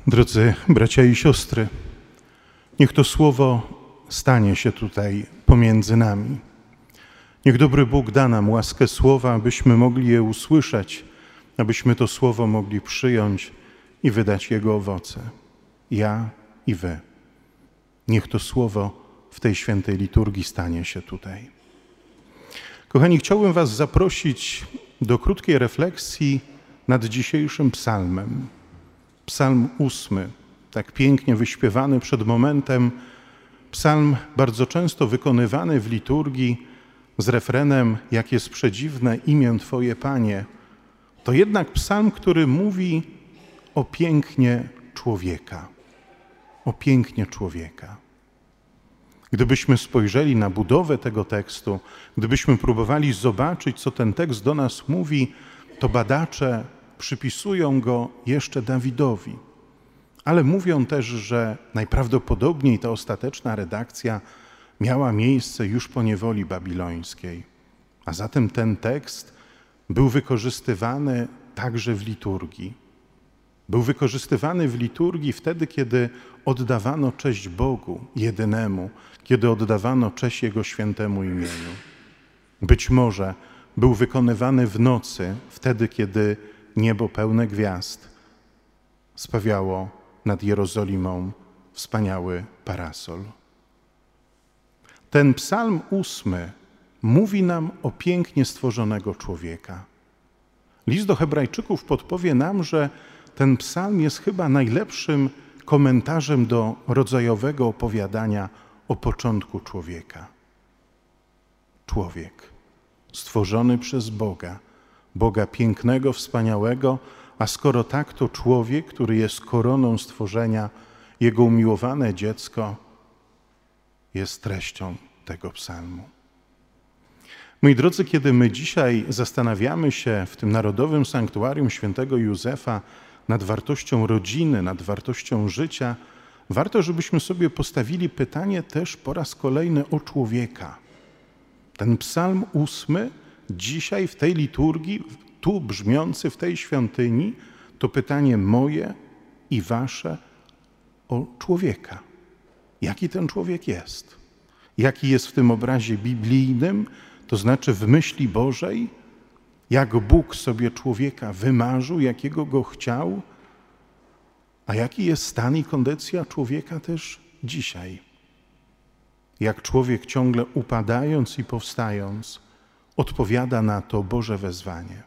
Drodzy bracia i siostry, niech to słowo stanie się tutaj pomiędzy nami. Niech dobry Bóg da nam łaskę słowa, abyśmy mogli je usłyszeć, abyśmy to słowo mogli przyjąć i wydać jego owoce. Ja i wy. Niech to słowo w tej świętej liturgii stanie się tutaj. Kochani, chciałbym was zaprosić do krótkiej refleksji nad dzisiejszym psalmem. Psalm 8, tak pięknie wyśpiewany przed momentem. Psalm bardzo często wykonywany w liturgii z refrenem: jak jest przedziwne imię Twoje, Panie. To jednak psalm, który mówi o pięknie człowieka. O pięknie człowieka. Gdybyśmy spojrzeli na budowę tego tekstu, gdybyśmy próbowali zobaczyć, co ten tekst do nas mówi, to badacze przypisują go jeszcze Dawidowi. Ale mówią też, że najprawdopodobniej ta ostateczna redakcja miała miejsce już po niewoli babilońskiej. A zatem ten tekst był wykorzystywany także w liturgii. Był wykorzystywany w liturgii wtedy, kiedy oddawano cześć Bogu jedynemu, kiedy oddawano cześć Jego świętemu imieniu. Być może był wykonywany w nocy, wtedy, kiedy niebo pełne gwiazd spawiało nad Jerozolimą wspaniały parasol. Ten psalm 8 mówi nam o pięknie stworzonego człowieka. List do Hebrajczyków podpowie nam, że ten psalm jest chyba najlepszym komentarzem do rodzajowego opowiadania o początku człowieka. Człowiek stworzony przez Boga, Boga pięknego, wspaniałego, a skoro tak, to człowiek, który jest koroną stworzenia, Jego umiłowane dziecko, jest treścią tego psalmu. Moi drodzy, kiedy my dzisiaj zastanawiamy się w tym Narodowym Sanktuarium Świętego Józefa nad wartością rodziny, nad wartością życia, warto, żebyśmy sobie postawili pytanie też po raz kolejny o człowieka. Ten psalm 8 dzisiaj w tej liturgii, tu brzmiący w tej świątyni, to pytanie moje i wasze o człowieka. Jaki ten człowiek jest? Jaki jest w tym obrazie biblijnym, to znaczy w myśli Bożej? Jak Bóg sobie człowieka wymarzył, jakiego go chciał? A jaki jest stan i kondycja człowieka też dzisiaj? Jak człowiek ciągle upadając i powstając odpowiada na to Boże wezwanie.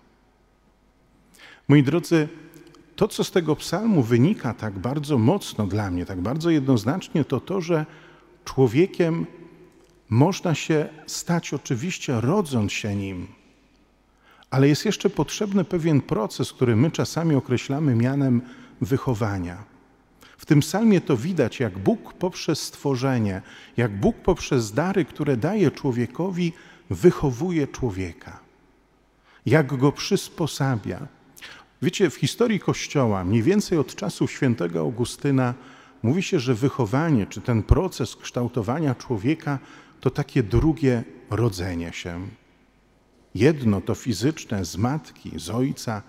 Moi drodzy, to, co z tego psalmu wynika tak bardzo mocno dla mnie, tak bardzo jednoznacznie, to to, że człowiekiem można się stać oczywiście rodząc się nim, ale jest jeszcze potrzebny pewien proces, który my czasami określamy mianem wychowania. W tym psalmie to widać, jak Bóg poprzez stworzenie, jak Bóg poprzez dary, które daje człowiekowi, wychowuje człowieka. Jak go przysposabia. Wiecie, w historii Kościoła, mniej więcej od czasów świętego Augustyna, mówi się, że wychowanie, czy ten proces kształtowania człowieka, to takie drugie rodzenie się. Jedno to fizyczne z matki, z ojca,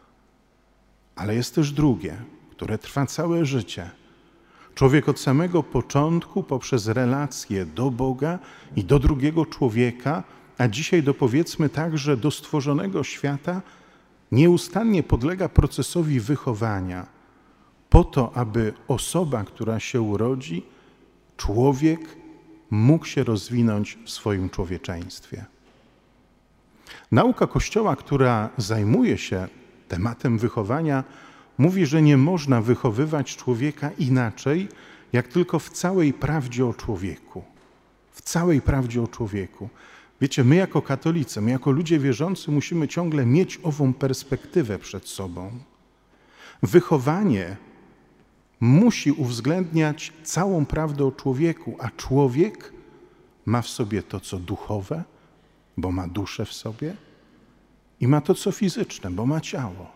ale jest też drugie, które trwa całe życie. Człowiek od samego początku poprzez relacje do Boga i do drugiego człowieka, a dzisiaj powiedzmy także do stworzonego świata, nieustannie podlega procesowi wychowania po to, aby osoba, która się urodzi, człowiek mógł się rozwinąć w swoim człowieczeństwie. Nauka Kościoła, która zajmuje się tematem wychowania, mówi, że nie można wychowywać człowieka inaczej, jak tylko w całej prawdzie o człowieku. W całej prawdzie o człowieku. Wiecie, my jako katolicy, my jako ludzie wierzący musimy ciągle mieć ową perspektywę przed sobą. Wychowanie musi uwzględniać całą prawdę o człowieku, a człowiek ma w sobie to, co duchowe, bo ma duszę w sobie, i ma to, co fizyczne, bo ma ciało.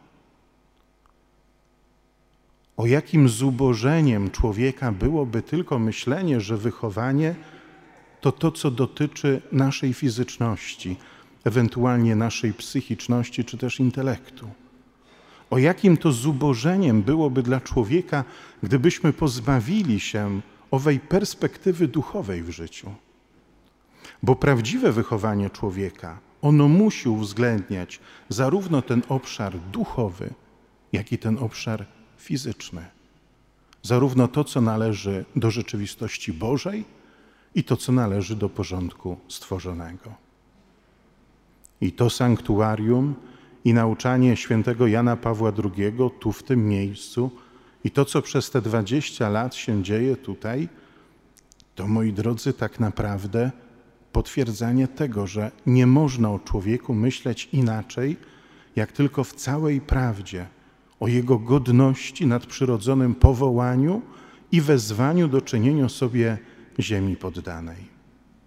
O jakim zubożeniem człowieka byłoby tylko myślenie, że wychowanie to to, co dotyczy naszej fizyczności, ewentualnie naszej psychiczności czy też intelektu. O jakim to zubożeniem byłoby dla człowieka, gdybyśmy pozbawili się owej perspektywy duchowej w życiu. Bo prawdziwe wychowanie człowieka, ono musi uwzględniać zarówno ten obszar duchowy, jak i ten obszar fizyczny. Zarówno to, co należy do rzeczywistości Bożej i to, co należy do porządku stworzonego. I to sanktuarium i nauczanie świętego Jana Pawła II tu w tym miejscu i to, co przez te 20 lat się dzieje tutaj, to, moi drodzy, tak naprawdę potwierdzanie tego, że nie można o człowieku myśleć inaczej, jak tylko w całej prawdzie o jego godności, nadprzyrodzonym powołaniu i wezwaniu do czynienia sobie ziemi poddanej.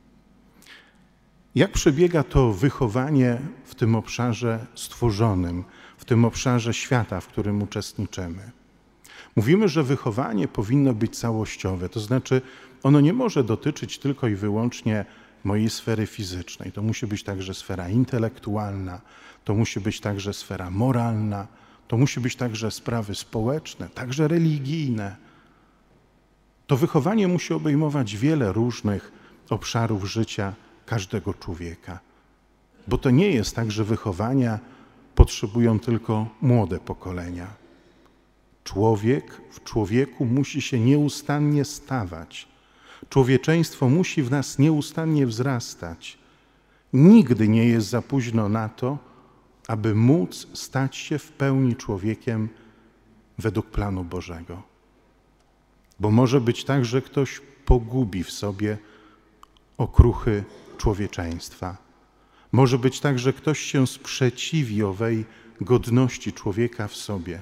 Jak przebiega to wychowanie w tym obszarze stworzonym, w tym obszarze świata, w którym uczestniczymy? Mówimy, że wychowanie powinno być całościowe, to znaczy ono nie może dotyczyć tylko i wyłącznie mojej sfery fizycznej. To musi być także sfera intelektualna, to musi być także sfera moralna, to musi być także sprawy społeczne, także religijne. To wychowanie musi obejmować wiele różnych obszarów życia każdego człowieka. Bo to nie jest tak, że wychowania potrzebują tylko młode pokolenia. Człowiek w człowieku musi się nieustannie stawać. Człowieczeństwo musi w nas nieustannie wzrastać. Nigdy nie jest za późno na to, aby móc stać się w pełni człowiekiem według planu Bożego. Bo może być tak, że ktoś pogubi w sobie okruchy człowieczeństwa. Może być tak, że ktoś się sprzeciwi owej godności człowieka w sobie.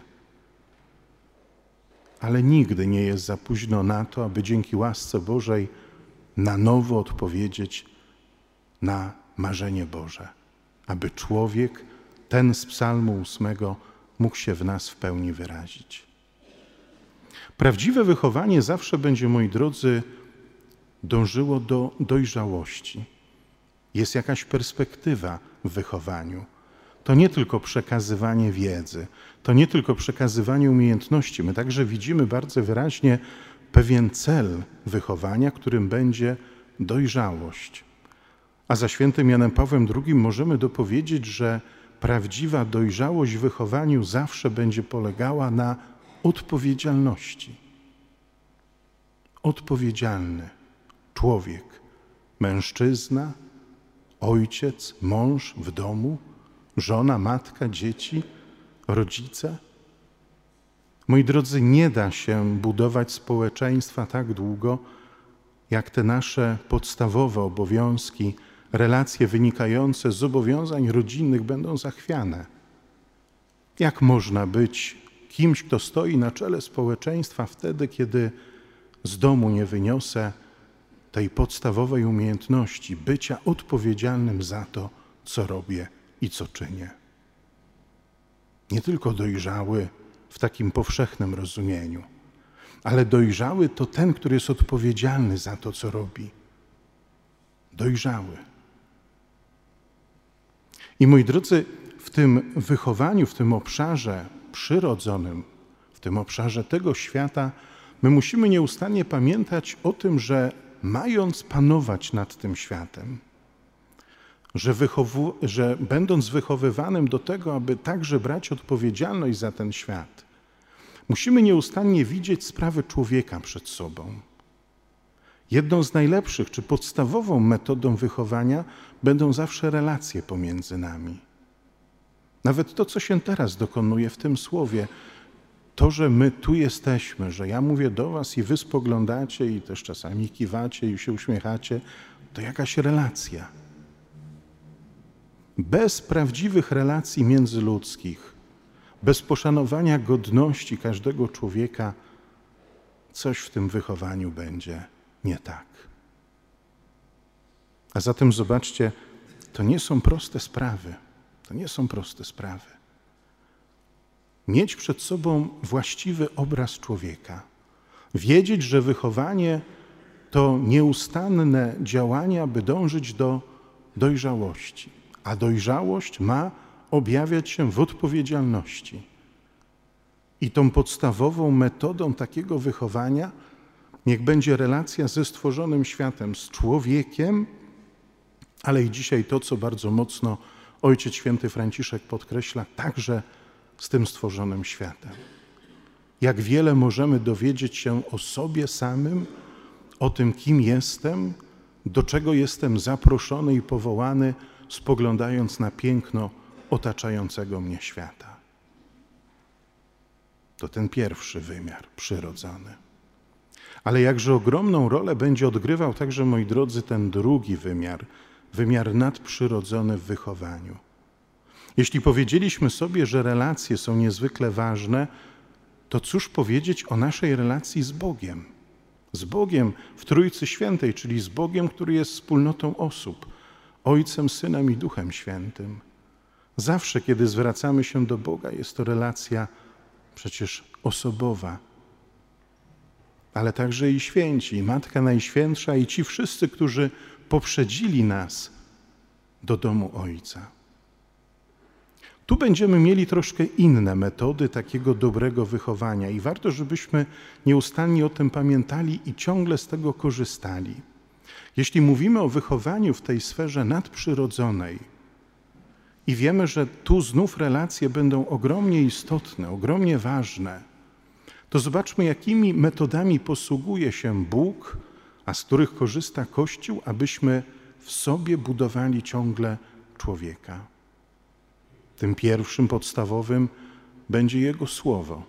Ale nigdy nie jest za późno na to, aby dzięki łasce Bożej na nowo odpowiedzieć na marzenie Boże. Aby człowiek, ten z Psalmu 8, mógł się w nas w pełni wyrazić. Prawdziwe wychowanie zawsze będzie, moi drodzy, dążyło do dojrzałości. Jest jakaś perspektywa w wychowaniu. To nie tylko przekazywanie wiedzy, to nie tylko przekazywanie umiejętności. My także widzimy bardzo wyraźnie pewien cel wychowania, którym będzie dojrzałość. A za świętym Janem Pawłem II możemy dopowiedzieć, że prawdziwa dojrzałość w wychowaniu zawsze będzie polegała na odpowiedzialności. Odpowiedzialny człowiek, mężczyzna, ojciec, mąż w domu, żona, matka, dzieci, rodzice. Moi drodzy, nie da się budować społeczeństwa tak długo, jak te nasze podstawowe obowiązki, relacje wynikające z zobowiązań rodzinnych będą zachwiane. Jak można być kimś, kto stoi na czele społeczeństwa wtedy, kiedy z domu nie wyniosę tej podstawowej umiejętności bycia odpowiedzialnym za to, co robię i co czynię? Nie tylko dojrzały w takim powszechnym rozumieniu, ale dojrzały to ten, który jest odpowiedzialny za to, co robi. Dojrzały. I moi drodzy, w tym wychowaniu, w tym obszarze przyrodzonym, w tym obszarze tego świata, my musimy nieustannie pamiętać o tym, że mając panować nad tym światem, że będąc wychowywanym do tego, aby także brać odpowiedzialność za ten świat, musimy nieustannie widzieć sprawę człowieka przed sobą. Jedną z najlepszych czy podstawową metodą wychowania będą zawsze relacje pomiędzy nami. Nawet to, co się teraz dokonuje w tym słowie, to, że my tu jesteśmy, że ja mówię do was i wy spoglądacie i też czasami kiwacie i się uśmiechacie, to jakaś relacja. Bez prawdziwych relacji międzyludzkich, bez poszanowania godności każdego człowieka, coś w tym wychowaniu będzie nie tak. A zatem zobaczcie, to nie są proste sprawy. To nie są proste sprawy. Mieć przed sobą właściwy obraz człowieka. Wiedzieć, że wychowanie to nieustanne działania, by dążyć do dojrzałości. A dojrzałość ma objawiać się w odpowiedzialności. I tą podstawową metodą takiego wychowania niech będzie relacja ze stworzonym światem, z człowiekiem, ale i dzisiaj to, co bardzo mocno Ojciec Święty Franciszek podkreśla, także z tym stworzonym światem. Jak wiele możemy dowiedzieć się o sobie samym, o tym, kim jestem, do czego jestem zaproszony i powołany, spoglądając na piękno otaczającego mnie świata. To ten pierwszy wymiar przyrodzony. Ale jakże ogromną rolę będzie odgrywał także, moi drodzy, ten drugi wymiar, wymiar nadprzyrodzony w wychowaniu. Jeśli powiedzieliśmy sobie, że relacje są niezwykle ważne, to cóż powiedzieć o naszej relacji z Bogiem? Z Bogiem w Trójcy Świętej, czyli z Bogiem, który jest wspólnotą osób, Ojcem, Synem i Duchem Świętym. Zawsze, kiedy zwracamy się do Boga, jest to relacja przecież osobowa, ale także i święci, i Matka Najświętsza, i ci wszyscy, którzy poprzedzili nas do domu Ojca. Tu będziemy mieli troszkę inne metody takiego dobrego wychowania i warto, żebyśmy nieustannie o tym pamiętali i ciągle z tego korzystali. Jeśli mówimy o wychowaniu w tej sferze nadprzyrodzonej i wiemy, że tu znów relacje będą ogromnie istotne, ogromnie ważne, to zobaczmy, jakimi metodami posługuje się Bóg, a z których korzysta Kościół, abyśmy w sobie budowali ciągle człowieka. Tym pierwszym, podstawowym będzie Jego Słowo.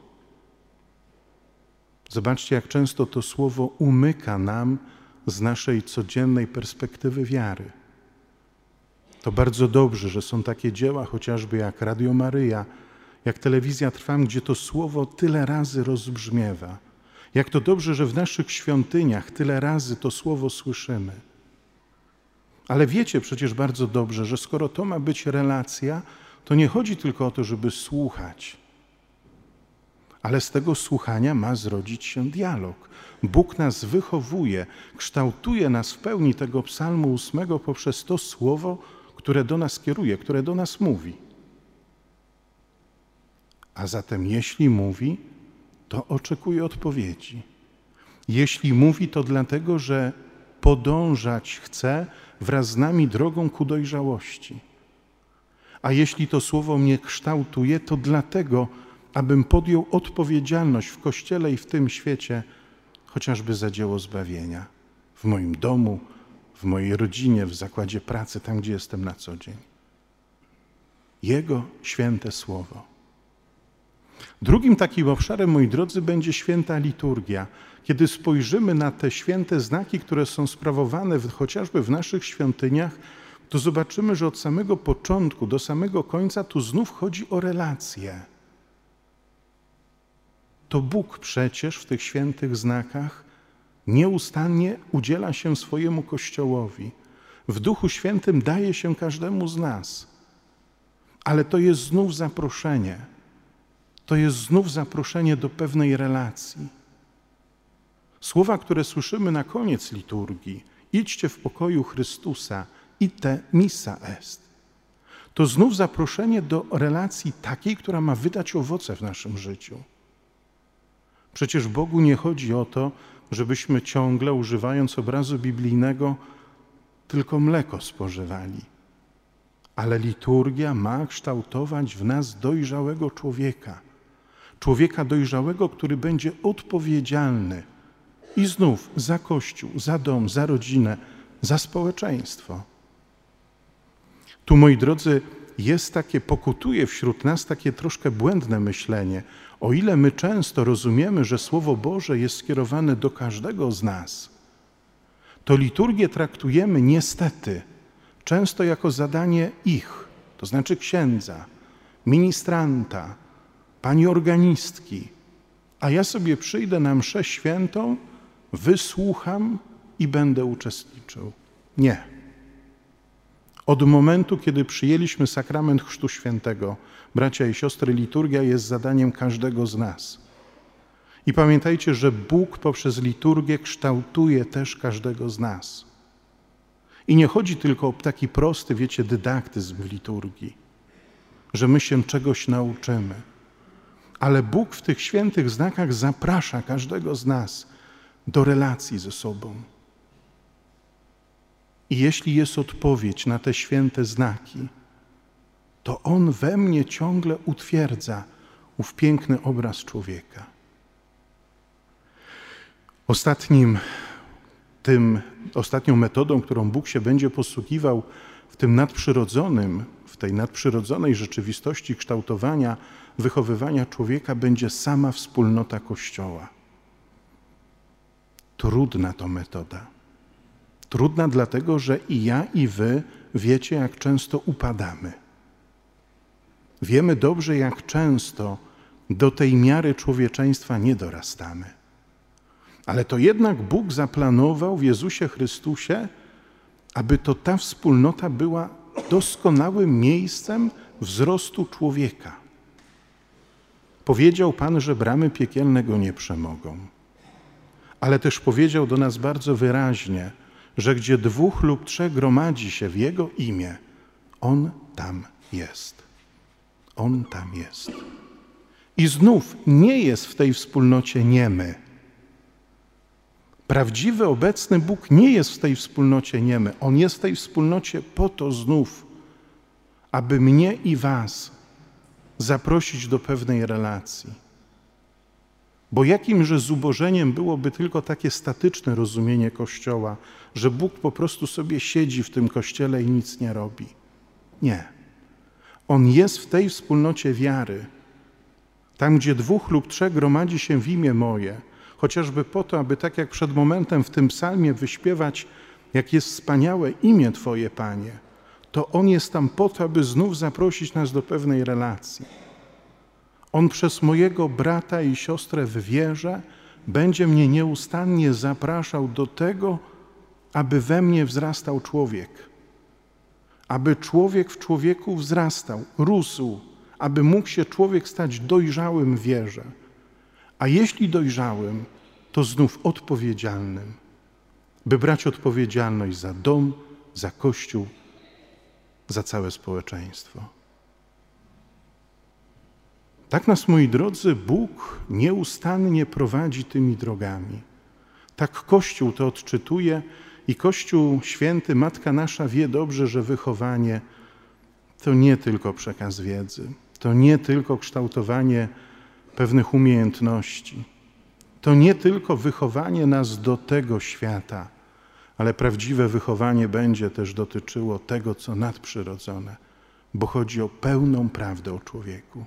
Zobaczcie, jak często to Słowo umyka nam z naszej codziennej perspektywy wiary. To bardzo dobrze, że są takie dzieła, chociażby jak Radio Maryja, jak Telewizja Trwam, gdzie to Słowo tyle razy rozbrzmiewa. Jak to dobrze, że w naszych świątyniach tyle razy to Słowo słyszymy. Ale wiecie przecież bardzo dobrze, że skoro to ma być relacja, to nie chodzi tylko o to, żeby słuchać, ale z tego słuchania ma zrodzić się dialog. Bóg nas wychowuje, kształtuje nas w pełni tego Psalmu 8 poprzez to Słowo, które do nas kieruje, które do nas mówi. A zatem jeśli mówi, to oczekuje odpowiedzi. Jeśli mówi, to dlatego, że podążać chce wraz z nami drogą ku dojrzałości. A jeśli to Słowo mnie kształtuje, to dlatego, abym podjął odpowiedzialność w Kościele i w tym świecie, chociażby za dzieło zbawienia. W moim domu, w mojej rodzinie, w zakładzie pracy, tam gdzie jestem na co dzień. Jego święte Słowo. Drugim takim obszarem, moi drodzy, będzie święta liturgia. Kiedy spojrzymy na te święte znaki, które są sprawowane chociażby w naszych świątyniach, to zobaczymy, że od samego początku do samego końca tu znów chodzi o relacje. To Bóg przecież w tych świętych znakach nieustannie udziela się swojemu Kościołowi. W Duchu Świętym daje się każdemu z nas. Ale to jest znów zaproszenie. To jest znów zaproszenie do pewnej relacji. Słowa, które słyszymy na koniec liturgii, idźcie w pokoju Chrystusa, ite missa est. To znów zaproszenie do relacji takiej, która ma wydać owoce w naszym życiu. Przecież Bogu nie chodzi o to, żebyśmy ciągle, używając obrazu biblijnego, tylko mleko spożywali. Ale liturgia ma kształtować w nas dojrzałego człowieka. Człowieka dojrzałego, który będzie odpowiedzialny i znów za Kościół, za dom, za rodzinę, za społeczeństwo. Tu, moi drodzy, pokutuje wśród nas takie troszkę błędne myślenie. O ile my często rozumiemy, że Słowo Boże jest skierowane do każdego z nas, to liturgię traktujemy niestety często jako zadanie ich, to znaczy księdza, ministranta, pani organistki, a ja sobie przyjdę na mszę świętą, wysłucham i będę uczestniczył. Nie. Od momentu, kiedy przyjęliśmy sakrament Chrztu Świętego, bracia i siostry, liturgia jest zadaniem każdego z nas. I pamiętajcie, że Bóg poprzez liturgię kształtuje też każdego z nas. I nie chodzi tylko o taki prosty, dydaktyzm w liturgii, że my się czegoś nauczymy, Ale Bóg w tych świętych znakach zaprasza każdego z nas do relacji ze sobą. I jeśli jest odpowiedź na te święte znaki, to On we mnie ciągle utwierdza ów piękny obraz człowieka. Ostatnią metodą, którą Bóg się będzie posługiwał w tej nadprzyrodzonej rzeczywistości kształtowania, wychowywania człowieka, będzie sama wspólnota Kościoła. Trudna to metoda. Trudna dlatego, że i ja, i wy wiecie, jak często upadamy. Wiemy dobrze, jak często do tej miary człowieczeństwa nie dorastamy. Ale to jednak Bóg zaplanował w Jezusie Chrystusie, aby to ta wspólnota była doskonałym miejscem wzrostu człowieka. Powiedział Pan, że bramy piekielne go nie przemogą. Ale też powiedział do nas bardzo wyraźnie, że gdzie 2 lub 3 gromadzi się w Jego imię, On tam jest. On tam jest. I znów nie jest w tej wspólnocie niemy. Prawdziwy, obecny Bóg nie jest w tej wspólnocie niemy. On jest w tej wspólnocie po to znów, aby mnie i was zaprosić do pewnej relacji. Bo jakimże zubożeniem byłoby tylko takie statyczne rozumienie Kościoła, że Bóg po prostu sobie siedzi w tym Kościele i nic nie robi. Nie. On jest w tej wspólnocie wiary, tam gdzie 2 lub 3 gromadzi się w imię moje, chociażby po to, aby tak jak przed momentem w tym psalmie wyśpiewać, jak jest wspaniałe imię Twoje, Panie, to On jest tam po to, aby znów zaprosić nas do pewnej relacji. On przez mojego brata i siostrę w wierze będzie mnie nieustannie zapraszał do tego, aby we mnie wzrastał człowiek. Aby człowiek w człowieku wzrastał, rósł, aby mógł się człowiek stać dojrzałym w wierze. A jeśli dojrzałym, to znów odpowiedzialnym, by brać odpowiedzialność za dom, za Kościół, za całe społeczeństwo. Tak nas, moi drodzy, Bóg nieustannie prowadzi tymi drogami. Tak Kościół to odczytuje i Kościół Święty, Matka Nasza wie dobrze, że wychowanie to nie tylko przekaz wiedzy, to nie tylko kształtowanie pewnych umiejętności, to nie tylko wychowanie nas do tego świata, ale prawdziwe wychowanie będzie też dotyczyło tego, co nadprzyrodzone, bo chodzi o pełną prawdę o człowieku.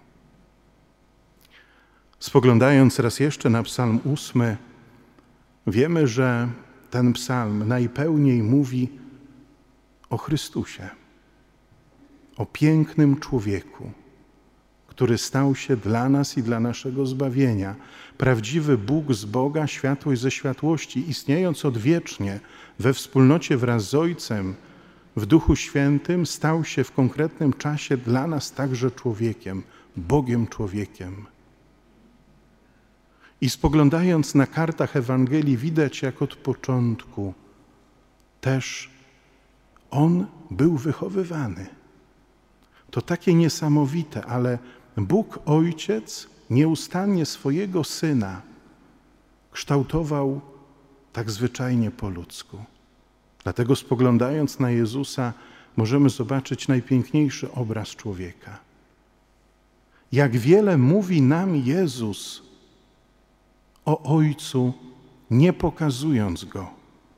Spoglądając raz jeszcze na Psalm 8, wiemy, że ten psalm najpełniej mówi o Chrystusie, o pięknym człowieku, który stał się dla nas i dla naszego zbawienia. Prawdziwy Bóg z Boga, światłość ze światłości, istniejąc odwiecznie we wspólnocie wraz z Ojcem, w Duchu Świętym, stał się w konkretnym czasie dla nas także człowiekiem, Bogiem człowiekiem. I spoglądając na kartach Ewangelii widać, jak od początku też On był wychowywany. To takie niesamowite, ale Bóg Ojciec nieustannie swojego Syna kształtował tak zwyczajnie po ludzku. Dlatego spoglądając na Jezusa możemy zobaczyć najpiękniejszy obraz człowieka. Jak wiele mówi nam Jezus o Ojcu, nie pokazując Go.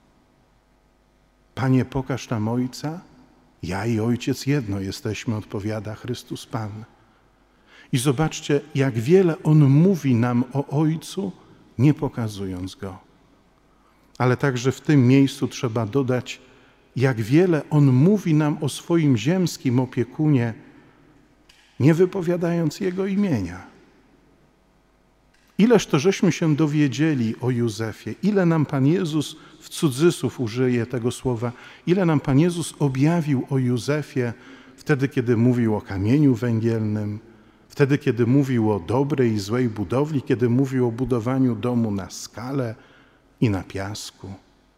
Panie, pokaż nam Ojca, ja i Ojciec jedno jesteśmy, odpowiada Chrystus Pan. I zobaczcie, jak wiele On mówi nam o Ojcu, nie pokazując Go. Ale także w tym miejscu trzeba dodać, jak wiele On mówi nam o swoim ziemskim opiekunie, nie wypowiadając Jego imienia. Ileż to żeśmy się dowiedzieli o Józefie, ile nam Pan Jezus, w cudzysłów użyje tego słowa, ile nam Pan Jezus objawił o Józefie wtedy, kiedy mówił o kamieniu węgielnym, wtedy, kiedy mówił o dobrej i złej budowli, kiedy mówił o budowaniu domu na skale i na piasku.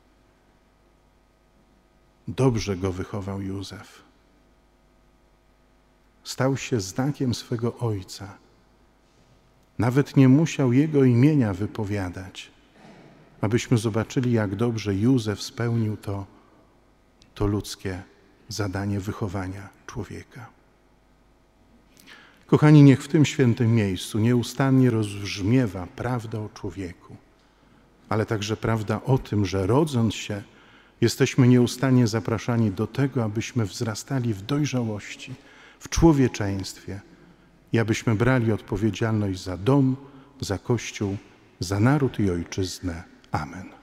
Dobrze go wychował Józef. Stał się znakiem swego ojca. nawet nie musiał jego imienia wypowiadać, abyśmy zobaczyli, jak dobrze Józef spełnił to ludzkie zadanie wychowania człowieka. Kochani, niech w tym świętym miejscu nieustannie rozbrzmiewa prawda o człowieku, ale także prawda o tym, że rodząc się, jesteśmy nieustannie zapraszani do tego, abyśmy wzrastali w dojrzałości, w człowieczeństwie i abyśmy brali odpowiedzialność za dom, za Kościół, za naród i ojczyznę. Amen.